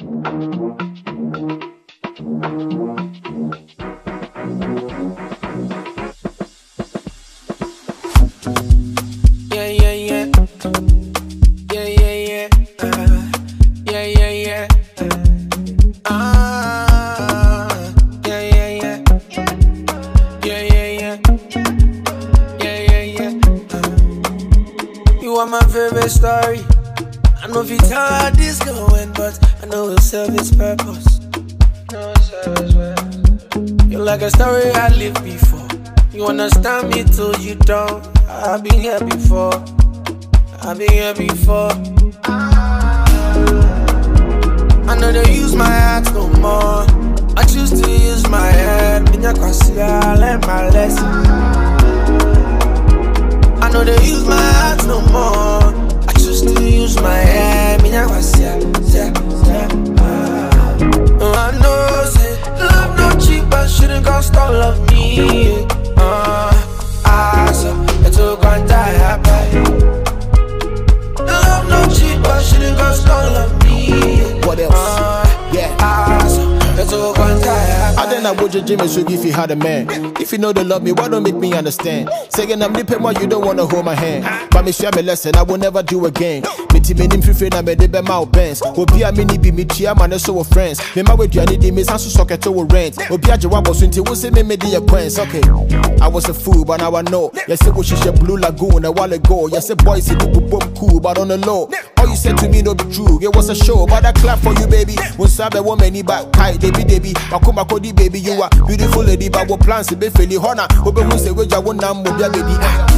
You are my favorite story. I know if you tell how this going, but I know it'll serve its purpose. You're like a story I lived before. You understand me till you don't. I've been here before. I've been here before. I know they use my heart no more. I choose to use my head. I learned my lesson. I know they use my heart no more. I choose to use my head. I know, say, love no cheap, but shouldn't cost all of me. So, it's all gonna die happy. Love no cheap, but shouldn't cost all of me. What else? So, it's all gonna die happy. I then I would your Jimmy so if you had a man. If you know they love me, why don't make me understand? Saying I'm nipping while you don't wanna hold my hand. But me share me lesson, I will never do again. Me team in free na me de be my bands. Obi a mini be me chia man so friends. Me ma we duane di me sanso socket to rent. Obi a jewa boso nti wo se me di acquaintance. Okay, I was a fool but now I know. Yes it was she Blue Lagoon a while ago. Yes the boys it do boom cool but on the low. All you said to me no be true. It was a show but I clap for you baby. When sabe woman ni back tight baby. Akuma kodi baby you are beautiful lady but what plans to be feli hona. Obe who say we ja wona mo bia baby.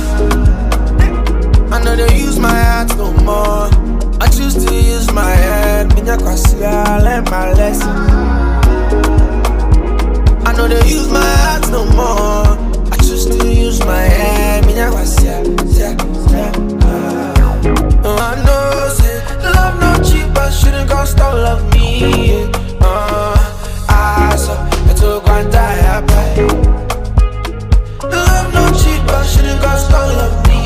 I know they use my heart no more. I choose to use my head. I learned my lesson. I know they use my heart no more. I choose to use my head. I know, say, love no cheap, but shouldn't cost all of me. So, it's all gonna die happy. Love no cheap, but shouldn't cost all of me.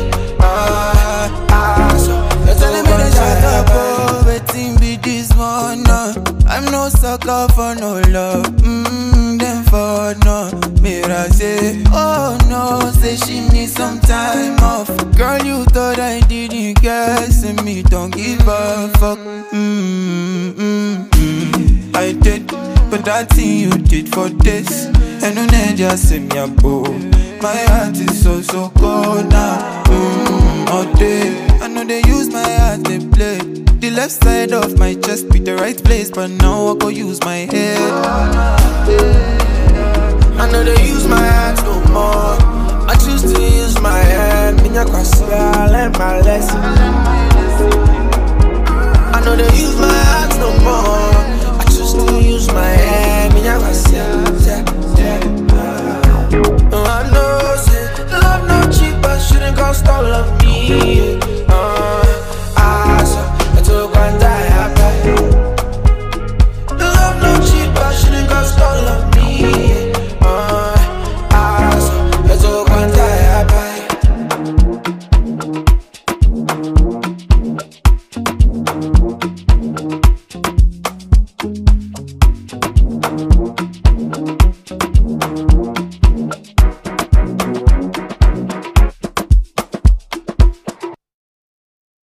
I'm no sucker for no love, then for no. Mira say, oh no, say she needs some time off. Girl, you thought I didn't guess, and me don't give a fuck. I did, but that thing you did for this, and no need just say me a boo. My heart is so cold now. All day, I know they use my heart, they play. The left side of my chest be the right place, but now I go use my head. I know they use my hands no more. I choose to use my head. I learned my lesson.